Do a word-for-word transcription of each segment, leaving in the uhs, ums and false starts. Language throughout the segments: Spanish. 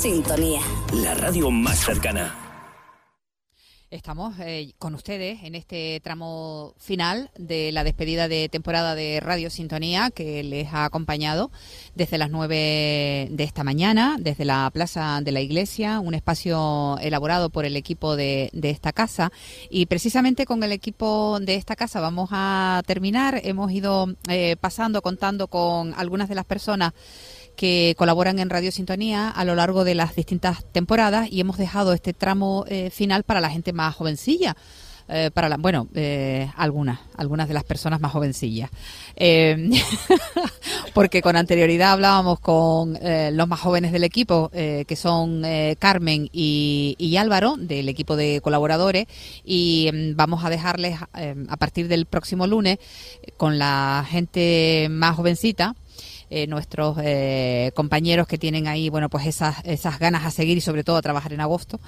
Sintonía. La radio más cercana. Estamos eh, con ustedes en este tramo final de la despedida de temporada de Radio Sintonía, que les ha acompañado desde las nueve de esta mañana, desde la Plaza de la Iglesia, un espacio elaborado por el equipo de, de esta casa. Y precisamente con el equipo de esta casa vamos a terminar. Hemos ido eh, pasando, contando con algunas de las personas que colaboran en Radio Sintonía a lo largo de las distintas temporadas, y hemos dejado este tramo eh, final para la gente más jovencilla, eh, para la, bueno, eh, algunas, algunas de las personas más jovencillas, eh, porque con anterioridad hablábamos con eh, los más jóvenes del equipo, eh, que son eh, Carmen y, y Álvaro, del equipo de colaboradores, y eh, vamos a dejarles eh, a partir del próximo lunes con la gente más jovencita. Eh, nuestros eh, compañeros que tienen ahí, bueno, pues esas esas ganas a seguir y sobre todo a trabajar en agosto,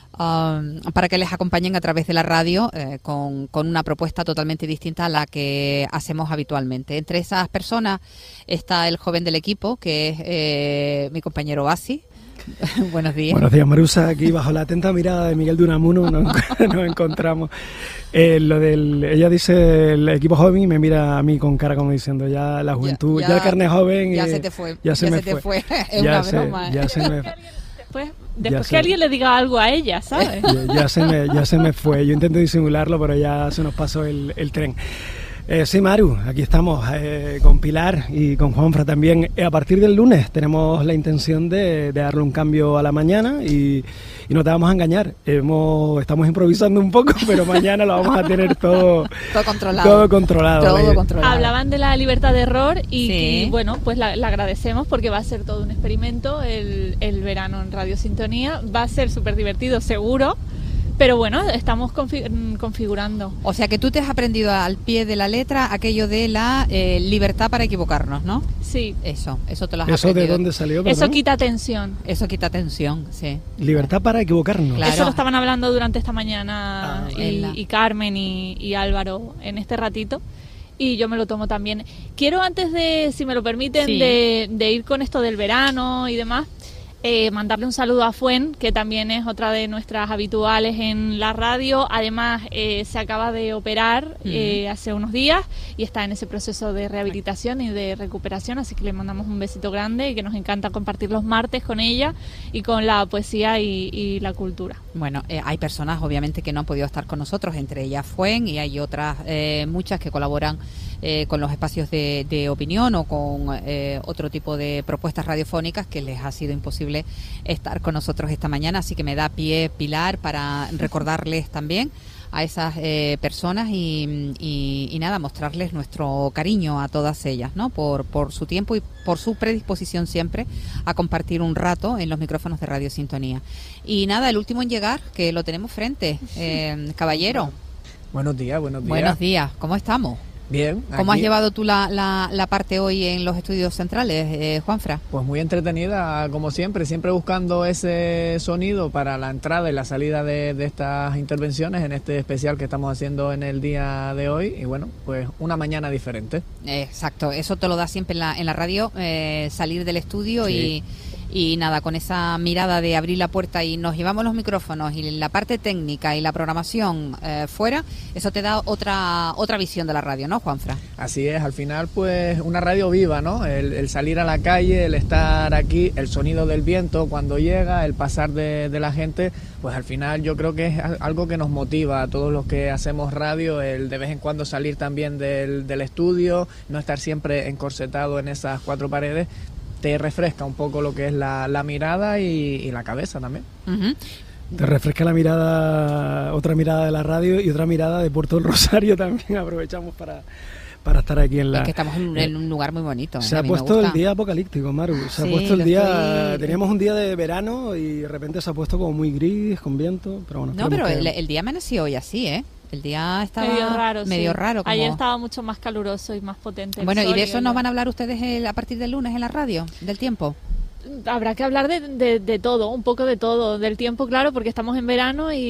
um, para que les acompañen a través de la radio eh, con, con una propuesta totalmente distinta a la que hacemos habitualmente. Entre esas personas está el joven del equipo, que es eh, mi compañero Asi. Buenos días. Buenos días, Marusa. Aquí bajo la atenta mirada de Miguel de Unamuno nos, nos encontramos. Eh, lo del, ella dice el equipo joven y me mira a mí con cara como diciendo ya la juventud, ya, ya, ya el carne joven. Ya y, se te fue. Ya se ya me se te fue. fue. Es ya una se, broma. Ya se me Después, después que alguien le diga algo a ella, ¿sabes? Ya, ya, se me, ya se me fue. Yo intento disimularlo, pero ya se nos pasó el, el tren. Eh, sí, Maru, aquí estamos eh, con Pilar y con Juanfra también. Eh, a partir del lunes tenemos la intención de, de darle un cambio a la mañana y, y no te vamos a engañar. Hemos, estamos improvisando un poco, pero mañana lo vamos a tener todo, todo controlado. Todo controlado. Todo controlado. Hablaban de la libertad de error y, sí. y bueno, pues la, la agradecemos porque va a ser todo un experimento el, el verano en Radio Sintonía. Va a ser súper divertido, seguro. Pero bueno, estamos config- configurando. O sea que tú te has aprendido al pie de la letra aquello de la eh, libertad para equivocarnos, ¿no? Sí. Eso, eso te lo has ¿Eso aprendido. de dónde salió? Eso quita tensión. Eso quita tensión, sí. Libertad para equivocarnos. Claro. Eso lo estaban hablando durante esta mañana Ah, y, la... y Carmen y, y Álvaro en este ratito. Y yo me lo tomo también. Quiero antes de, si me lo permiten, sí. de, de ir con esto del verano y demás, Eh, mandarle un saludo a Fuen, que también es otra de nuestras habituales en la radio. Además, eh, se acaba de operar eh, hace unos días y está en ese proceso de rehabilitación y de recuperación, así que le mandamos un besito grande y que nos encanta compartir los martes con ella y con la poesía y, y la cultura. Bueno, eh, hay personas obviamente que no han podido estar con nosotros, entre ellas Fuen, y hay otras eh, muchas que colaboran eh, con los espacios de, de opinión o con eh, otro tipo de propuestas radiofónicas que les ha sido imposible estar con nosotros esta mañana, así que me da pie, Pilar, para recordarles también a esas eh, personas y, y, y nada, mostrarles nuestro cariño a todas ellas, ¿no? Por, por su tiempo y por su predisposición siempre a compartir un rato en los micrófonos de Radio Sintonía. Y nada, el último en llegar, que lo tenemos frente, eh, caballero. Buenos días, buenos días. Buenos días, ¿cómo estamos? Bien. ¿Cómo aquí, has llevado tú la, la, la parte hoy en los estudios centrales, eh, Juanfra? Pues muy entretenida, como siempre, siempre buscando ese sonido para la entrada y la salida de, de estas intervenciones en este especial que estamos haciendo en el día de hoy. Y bueno, pues una mañana diferente. Exacto, eso te lo da siempre en la, en la radio, eh, salir del estudio sí. y... Y nada, con esa mirada de abrir la puerta y nos llevamos los micrófonos y la parte técnica y la programación eh, fuera, eso te da otra otra visión de la radio, ¿no, Juanfra? Así es, al final pues una radio viva, ¿no? El, el salir a la calle, el estar aquí, el sonido del viento cuando llega, el pasar de, de la gente, pues al final yo creo que es algo que nos motiva a todos los que hacemos radio, el de vez en cuando salir también del, del estudio, no estar siempre encorsetado en esas cuatro paredes. Te refresca un poco lo que es la, la mirada y, y la cabeza también. Uh-huh. Te refresca la mirada, otra mirada de la radio y otra mirada de Puerto del Rosario también. Aprovechamos para, para estar aquí en la... Es que estamos en un, en un lugar muy bonito. Se ¿eh? ha puesto el día apocalíptico, Maru. Se sí, ha puesto el día... estoy... Teníamos un día de verano y de repente se ha puesto como muy gris, con viento, pero bueno... No, pero que... el, el día amaneció hoy así, ¿eh? El día estaba medio raro. Medio sí. raro como... Ayer estaba mucho más caluroso y más potente. Bueno, ¿y de eso el... nos van a hablar ustedes el, a partir del lunes en la radio, del tiempo? Habrá que hablar de, de, de todo, un poco de todo, del tiempo, claro, porque estamos en verano y,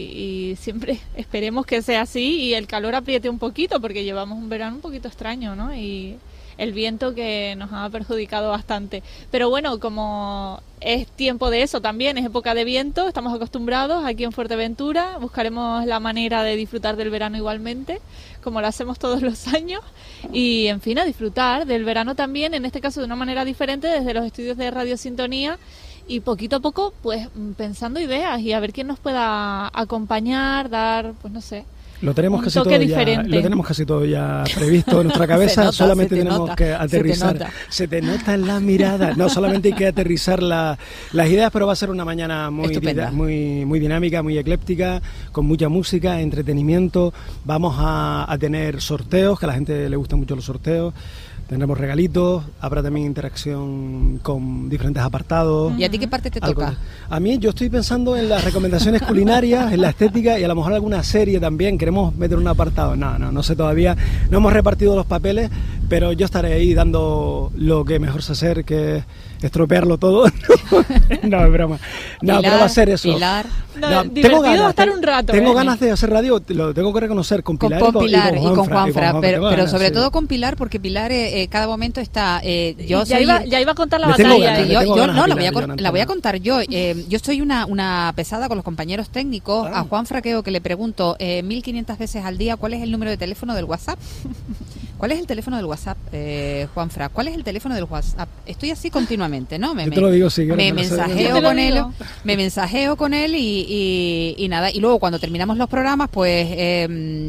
y siempre esperemos que sea así y el calor apriete un poquito, porque llevamos un verano un poquito extraño, ¿no? Y el viento que nos ha perjudicado bastante. Pero bueno, como es tiempo de eso también, es época de viento, estamos acostumbrados aquí en Fuerteventura, buscaremos la manera de disfrutar del verano igualmente, como lo hacemos todos los años, y en fin, a disfrutar del verano también, en este caso de una manera diferente, desde los estudios de Radio Sintonía, y poquito a poco, pues pensando ideas y a ver quién nos pueda acompañar, dar, pues no sé, Lo tenemos, un casi toque todo diferente. Ya, lo tenemos casi todo ya previsto en nuestra cabeza, nota, solamente se te tenemos nota, que aterrizar. Se te nota, se te nota en la mirada. No, solamente hay que aterrizar la, las ideas, pero va a ser una mañana muy, Estupenda. muy, muy dinámica, muy ecléptica, con mucha música, entretenimiento. Vamos a, a tener sorteos, que a la gente le gustan mucho los sorteos. Tendremos regalitos, habrá también interacción con diferentes apartados. ¿Y a ti qué parte te Algo toca? de- A mí yo estoy pensando en las recomendaciones culinarias, en la estética y a lo mejor alguna serie también. Queremos meter un apartado. No, no, no sé todavía. No hemos repartido los papeles, pero yo estaré ahí dando lo que mejor sé hacer, que es estropearlo todo. No, es broma. No, Pilar, pero va a ser eso. Pilar. No, divertido va a estar tengo- un rato, Tengo ¿eh? ganas de hacer radio, lo tengo que reconocer, con Con, Pilar, con Pilar y con y con Juanfra, Juanfra, pero, tengo pero ganas, sobre sí. todo con Pilar, porque Pilar eh, eh, cada momento está... eh, yo Y ya, soy- iba, ya iba a contar la Le tengo batalla. ganas, ¿eh? le yo, tengo yo ganas no, a la voy, a, Pilar, con- Jonathan. la voy a contar yo. Eh, yo soy una, una pesada con los compañeros técnicos. Ah. A Juan Fraqueo, que le pregunto eh, mil quinientas veces al día cuál es el número de teléfono del WhatsApp. ¿Cuál es el teléfono del WhatsApp, eh, Juanfra? ¿Cuál es el teléfono del WhatsApp? Estoy así continuamente, ¿no? Me, Yo te lo digo, sí, que me no me lo sé. mensajeo Yo te lo con él, digo. me mensajeo con él y, y, y nada. Y luego cuando terminamos los programas, pues eh,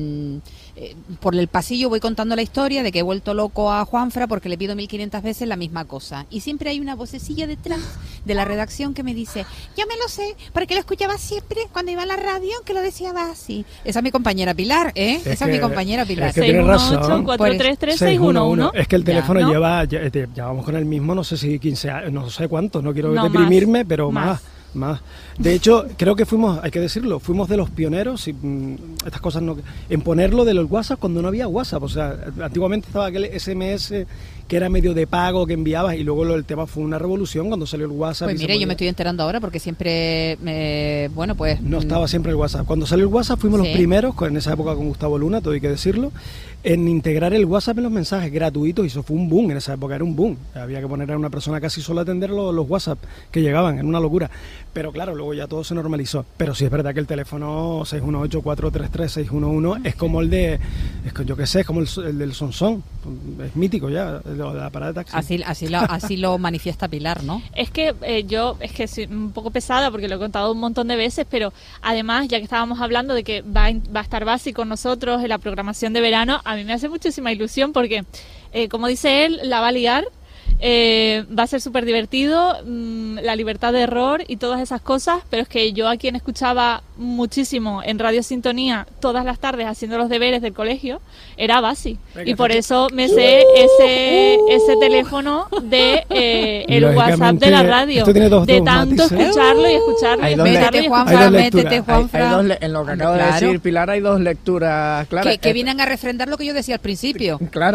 eh, por el pasillo voy contando la historia de que he vuelto loco a Juanfra porque le pido mil quinientas veces la misma cosa. Y siempre hay una vocecilla detrás de la redacción que me dice, yo me lo sé, porque lo escuchaba siempre cuando iba a la radio, que lo decía así. Esa es mi compañera Pilar, ¿eh? Es Esa es mi que- compañera Pilar. es que tiene razón. cuatro tres tres seis seis uno uno uno. Es que el Ya, teléfono ¿no? lleva, ya, eh, ya vamos con el mismo, no sé si quince años, no sé cuántos, no quiero No, deprimirme, más, pero más. más. más. De hecho, creo que fuimos, hay que decirlo, fuimos de los pioneros, y, mm, estas cosas no, en ponerlo de los WhatsApp cuando no había WhatsApp. O sea, antiguamente estaba aquel S M S que era medio de pago que enviabas y luego lo, el tema fue una revolución cuando salió el WhatsApp. Pues y se mire, yo podía- me estoy enterando ahora porque siempre, eh, bueno, pues... No mm, estaba siempre el WhatsApp. Cuando salió el WhatsApp fuimos Sí. los primeros, con- en esa época con Gustavo Luna, todo hay que decirlo, en integrar el WhatsApp en los mensajes gratuitos, y eso fue un boom en esa época, era un boom. Había que poner a una persona casi solo a atender los, los WhatsApp que llegaban, era una locura. Pero claro, luego ya todo se normalizó. Pero sí es verdad que el teléfono seis uno ocho, cuatro tres tres, seis uno uno es como el de, es que yo qué sé, es como el, el del Sonsón, es mítico ya, el de la parada de taxi. Así, así, lo, así lo manifiesta Pilar, ¿no? Es que eh, yo, es que soy un poco pesada porque lo he contado un montón de veces, pero además, ya que estábamos hablando de que va a, va a estar Basi con nosotros en la programación de verano, a mí me hace muchísima ilusión porque, eh, como dice él, la va a liar. Eh, va a ser súper divertido, mmm, la libertad de error y todas esas cosas, pero es que yo a quien escuchaba muchísimo en Radio Sintonía todas las tardes haciendo los deberes del colegio era Basi, Venga, y por Tati. eso me sé ese ese teléfono de eh, el Lógicamente, WhatsApp de la radio, esto tiene dos- de dos tanto matices. escucharlo y escucharlo y Hay dos escucharlo y Métete, lecturas. Juanfra, Hay dos métete, lecturas. Hay- hay Juanfra. dos le- en lo que acaba Claro. de decir Pilar hay dos lecturas claras. Que, que Eh, vienen a refrendar lo que yo decía al principio. Claro,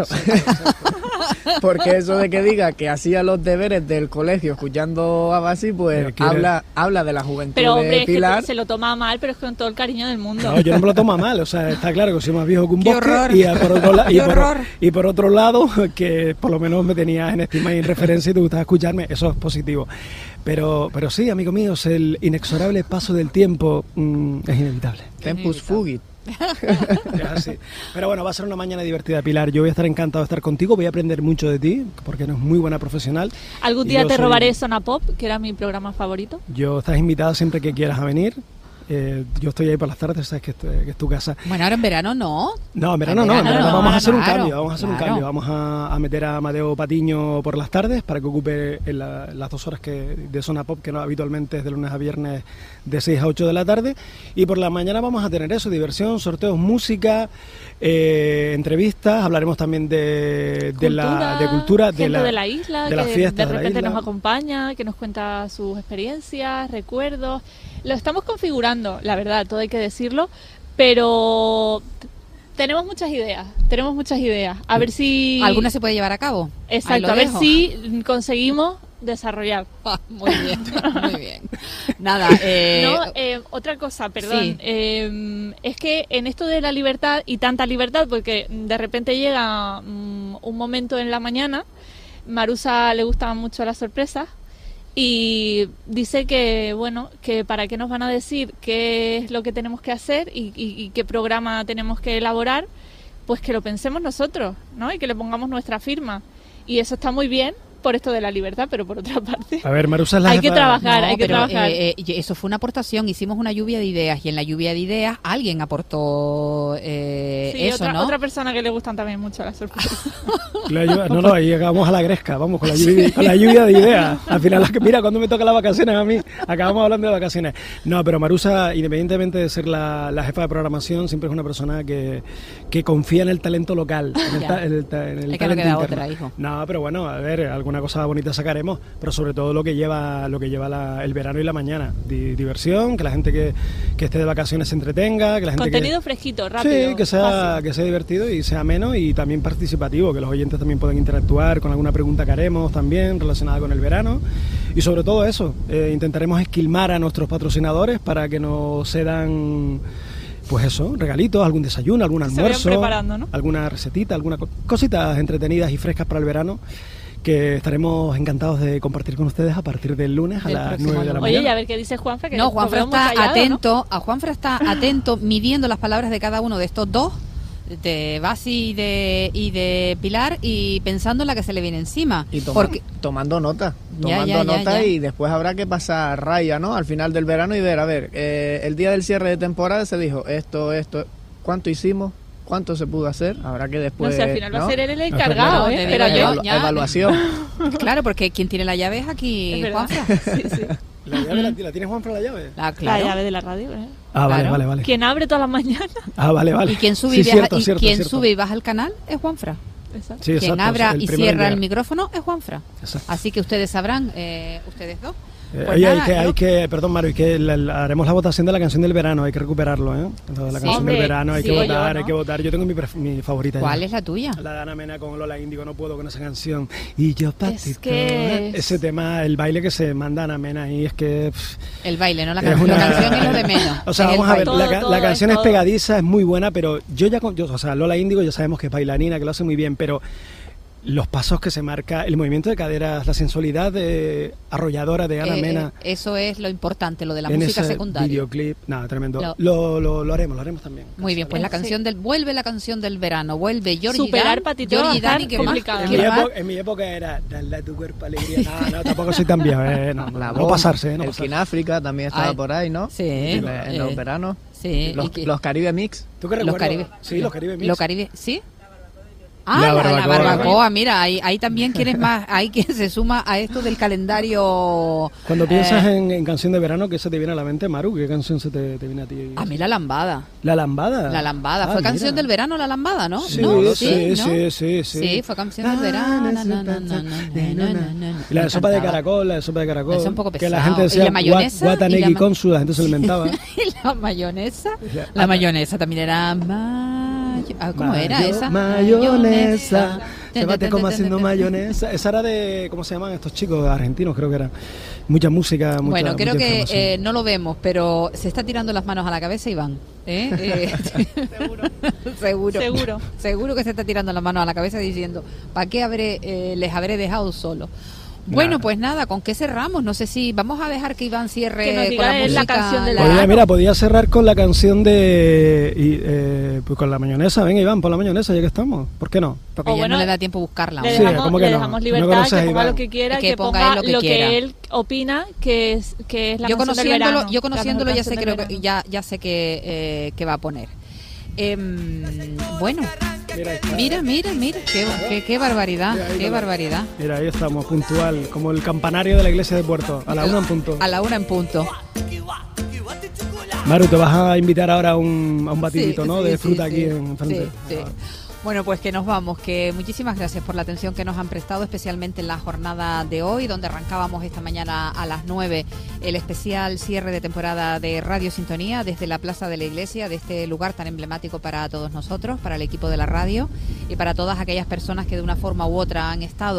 porque eso de que diga que hacía los deberes del colegio escuchando a Basi, pues Eh, quiere- habla habla de la juventud pero de hombre, es que Pilar. se lo toma mal, pero es con todo el cariño del mundo. No, yo no me lo tomo a mal, o sea, está claro que soy más viejo que un ¡Qué bosque horror! y a- por otro, la- y, ¡Qué por, horror! y por otro lado que por lo menos me tenías en estima y en referencia y te gustaba escucharme, eso es positivo. Pero, pero sí, amigo mío, el inexorable paso del tiempo mm, es inevitable. Tempus fugit. Es así. Pero bueno, va a ser una mañana divertida, Pilar. Yo voy a estar encantado de estar contigo, voy a aprender mucho de ti, porque eres muy buena profesional. Algún Y día yo te soy- robaré Zona Pop, que era mi programa favorito. Yo estás invitada siempre que quieras a venir. Eh, yo estoy ahí por las tardes, sabes que, esto- que es tu casa. Bueno, ahora en verano no. No, en verano En no, en verano verano no, vamos a ahora hacer un no, claro, cambio, vamos a hacer un claro. cambio, vamos a, a meter a Amadeo Patiño por las tardes para que ocupe en la- las dos horas que de Zona Pop, que no habitualmente es de lunes a viernes de seis a ocho de la tarde, y por la mañana vamos a tener eso, diversión, sorteos, música, eh, entrevistas, hablaremos también de, de la de cultura, de gente la, de la isla, de las que fiestas de de la repente isla. nos acompaña, que nos cuenta sus experiencias, recuerdos. Lo estamos configurando, la verdad, todo hay que decirlo, pero t- tenemos muchas ideas, tenemos muchas ideas. A ver si... ¿Alguna se puede llevar a cabo? Ahí Exacto, lo a ver dejo. si conseguimos desarrollar. Ah, muy bien, muy bien. Nada, eh... No, eh, otra cosa, perdón. Sí. Eh, es que en esto de la libertad, y tanta libertad, porque de repente llega um, un momento en la mañana, Marusa le gustan mucho las sorpresas, y dice que, bueno, que para qué nos van a decir qué es lo que tenemos que hacer y, y, y qué programa tenemos que elaborar, pues que lo pensemos nosotros, ¿no? Y que le pongamos nuestra firma. Y eso está muy bien por esto de la libertad, pero por otra parte A ver, Marusa es la hay jefa- que trabajar, No, hay que pero, trabajar. eh, eh, eso fue una aportación, hicimos una lluvia de ideas y en la lluvia de ideas alguien aportó eh, Sí, eso, otra, ¿no? otra persona que le gustan también mucho las sorpresas. La lluvia- no, no, ahí llegamos a la gresca, vamos, con la lluvia, con la lluvia de ideas. Al final, las que- mira, cuando me toca las vacaciones a mí, acabamos hablando de vacaciones. No, pero Marusa, independientemente de ser la, la jefa de programación, siempre es una persona que, que confía en el talento local. En el, Ya. ta- en el ta- en el Es que no talento queda interno. otra, hijo. No, pero bueno, a ver, alguna cosa bonita sacaremos, pero sobre todo lo que lleva lo que lleva la- el verano y la mañana. Di- diversión, que la gente que, que esté de vacaciones se entretenga, que la gente Contenido que... fresquito, rápido. Sí, que sea, fácil. que sea divertido y sea ameno y también participativo, que los oyentes también puedan interactuar con alguna pregunta que haremos también relacionada con el verano. Y sobre todo eso, eh, intentaremos esquilmar a nuestros patrocinadores para que nos cedan, pues eso, regalitos, algún desayuno, algún Se vayan almuerzo, preparando, ¿no? alguna recetita, alguna co- cositas entretenidas y frescas para el verano, que estaremos encantados de compartir con ustedes a partir del lunes a Del las próximo nueve de la lunes. Oye, y mañana. a ver qué dice Juanfra. Que No, lo Juanfra veo muy está callado, ¿no? atento, a Juanfra está atento midiendo las palabras de cada uno de estos dos, de Basi y de, y de Pilar, y pensando en la que se le viene encima. Y toma- porque tomando nota, Ya, tomando ya, ya, nota ya. y después habrá que pasar raya, ¿no? Al final del verano y ver, a ver, eh, el día del cierre de temporada se dijo esto, esto, ¿cuánto hicimos? ¿Cuánto se pudo hacer? Habrá que No después... sé, al final va ¿no? a ser él el No, encargado, pero- ¿eh? te digo Espérate. yo. Evalu- ya. evaluación. claro, porque quien tiene la llave es aquí, Es verdad. Juanfra. Sí, sí. ¿La llave la, la tiene Juanfra la llave? La, La claro. llave de la radio, ¿eh? Ah, vale, Claro. vale, vale. Quien abre todas las mañanas. Ah, vale, vale. Y quien sube, Sí, y, viaja- cierto, y cierto, quien cierto. sube y baja el canal es Juanfra. Exacto. Sí, Quien exacto, abra el y primero en cierra el llegar. micrófono es Juanfra. Exacto. Así que ustedes sabrán, eh, ustedes dos. Eh, Pues oye, nada, hay que, hay yo- que, perdón Mario, hay que la- la- haremos la votación de la canción del verano, hay que recuperarlo, ¿eh? Lo de la Sí. canción Hombre, del verano, hay sí, que yo, votar, ¿no? hay que votar. Yo tengo mi, pref- mi favorita. ¿Cuál ya. es la tuya? La de Ana Mena con Lola Índigo, no puedo con esa canción. Y yo para Es ti que todo. Ese tema, el baile que se manda Ana Mena ahí, es que... pff, El baile, no la, es can- una- la canción y lo de menos. O sea, Es el vamos a ver, baile. la, Todo, ca- todo, la canción es es todo. pegadiza, es muy buena, pero yo ya, con, yo, o sea, Lola Índigo ya sabemos que es bailarina, que lo hace muy bien, pero los pasos que se marca, el movimiento de caderas, la sensualidad de, arrolladora de Ana Eh, Mena... eh, eso es lo importante, lo de la en música ese secundaria. videoclip, nada, tremendo. Lo- Lo, lo, lo haremos, lo haremos también. Muy bien, pues la Sí. canción del vuelve la canción del verano, vuelve Georgie Superar Dan, Patito va a Georgie estar Dan, ¿y qué más? complicado. En ¿Qué mi, más? época, en mi época era dale a tu cuerpo alegría. No, no, tampoco soy tan viejo. Eh, no, no, La no Bomb, pasarse, eh, no el pasarse. Kináfrica también estaba Ay, por ahí, ¿no? sí, En, en eh, los veranos. Sí, y Los, que- los Caribe Mix. ¿Tú qué los recuerdas? Caribe. Sí, los Caribe Mix. Los Caribe, ¿sí? Ah, La la, la barbacoa. barbacoa, mira, ahí, ahí también quieres más, ahí que se suma a esto del calendario. Cuando piensas eh, en, en canción de verano, ¿qué se te viene a la mente, Maru? ¿Qué canción se te, te viene a ti? A mí la lambada, La lambada. la lambada, Ah, fue mira. canción del verano la lambada, ¿no? Sí, ¿No? sí, ¿no? sí, sí, sí. Sí, fue canción del verano. na, na, na, na, na, na, na, na. Y la de Me sopa de encantaba. caracol, la de sopa de caracol. Eso es un poco Que la pesado. gente ¿Y decía la mayonesa? guatanegui ¿Y la ma- consu, la gente se lo inventaba. Y la mayonesa, La- la mayonesa también era mayo- ah, ¿cómo era Mayo- esa? Mayonesa. Se Ten, bate ten, como ten, haciendo ten, ten. mayonesa. Esa era de, ¿cómo se llaman estos chicos? Argentinos, creo que eran. Mucha música, mucha Bueno, creo mucha que información. eh, no lo vemos, pero se está tirando las manos a la cabeza, Iván. ¿eh? Eh, Seguro. seguro. Seguro. Seguro que se está tirando las manos a la cabeza diciendo, ¿para qué habré, eh, les habré dejado solo? Bueno, Nada. pues nada, ¿con qué cerramos? No sé si vamos a dejar que Iván cierre Que nos con diga la él la música. canción del la- Podía, verano. mira, podía cerrar con la canción de... y, eh, pues con la mayonesa. Venga, Iván, pon la mayonesa ya que estamos. ¿Por qué no? Porque O ya bueno, no le da tiempo buscarla. Le Sí, dejamos, ¿cómo que le no? dejamos No libertad, conoces a que ponga Iván. lo que quiera, Que que, ponga ponga él lo que lo quiera. que él opina que es, que es la yo canción del conociéndolo, verano. yo la conociéndolo mejor ya sé canción que del lo que- verano. ya, ya sé que, eh, que va a poner. Em, bueno, Mira, ahí está. mira, mira, mira, qué, qué, qué barbaridad, qué barbaridad. Mira, ahí estamos, puntual. Como el campanario de la iglesia de Puerto. A la una en punto. A la una en punto. Maru, te vas a invitar ahora a un, a un batidito, Sí, ¿no? sí, De fruta sí, aquí sí. en frente. Sí, sí. Bueno, pues que nos vamos, que muchísimas gracias por la atención que nos han prestado, especialmente en la jornada de hoy, donde arrancábamos esta mañana a las nueve el especial cierre de temporada de Radio Sintonía desde la Plaza de la Iglesia, de este lugar tan emblemático para todos nosotros, para el equipo de la radio y para todas aquellas personas que de una forma u otra han estado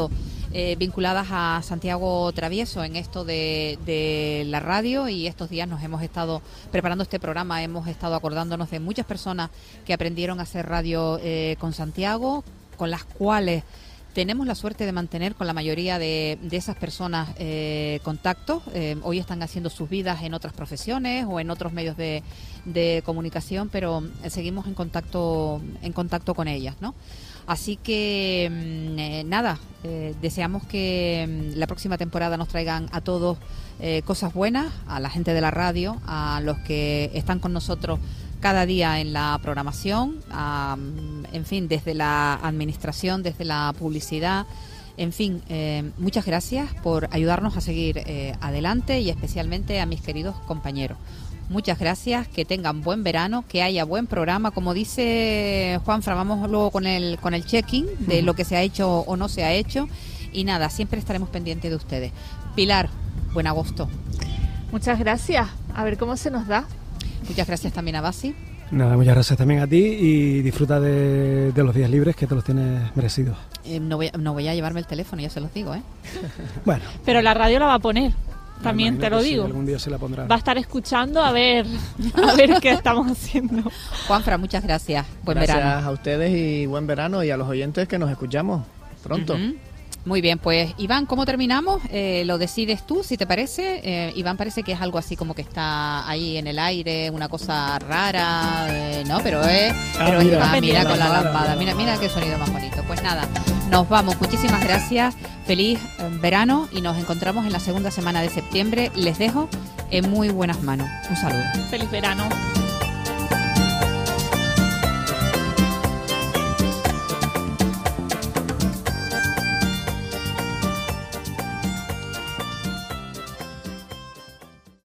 eh, vinculadas a Santiago Travieso en esto de, de la radio, y estos días nos hemos estado preparando este programa, hemos estado acordándonos de muchas personas que aprendieron a hacer radio eh, con Santiago, con las cuales tenemos la suerte de mantener con la mayoría de, de esas personas eh, contactos. Eh, hoy están haciendo sus vidas en otras profesiones o en otros medios de, de comunicación, pero eh, seguimos en contacto en contacto con ellas, ¿no? Así que eh, nada, eh, deseamos que la próxima temporada nos traigan a todos eh, cosas buenas, a la gente de la radio, a los que están con nosotros cada día en la programación, a, en fin, desde la administración, desde la publicidad, en fin, eh, muchas gracias por ayudarnos a seguir eh, adelante, y especialmente a mis queridos compañeros. Muchas gracias, que tengan buen verano, que haya buen programa. Como dice Juanfra, vamos luego con el, con el check-in de lo que se ha hecho o no se ha hecho, y nada, siempre estaremos pendientes de ustedes. Pilar, buen agosto. Muchas gracias, a ver cómo se nos da. Muchas gracias también a Basi. Nada, muchas gracias también a ti, y disfruta de, de los días libres, que te los tienes merecidos. Eh, no, voy, no voy a llevarme el teléfono, ya se los digo, ¿eh? Bueno. Pero la radio la va a poner, también te lo digo. Sí, algún día se la pondrá. Va a estar escuchando a ver, a ver qué estamos haciendo. Juanfra, muchas gracias. Buen gracias verano. Gracias a ustedes y buen verano, y a los oyentes que nos escuchamos pronto. Uh-huh. Muy bien, pues Iván, ¿cómo terminamos? Eh, lo decides tú, si te parece. Eh, Iván parece que es algo así como que está ahí en el aire, una cosa rara, eh, ¿no? Pero es, ah, pero mira, Iván, mira con la lámpara, mira, mira qué sonido más bonito. Pues nada, nos vamos, muchísimas gracias, feliz eh, verano, y nos encontramos en la segunda semana de septiembre. Les dejo en muy buenas manos. Un saludo. Feliz verano.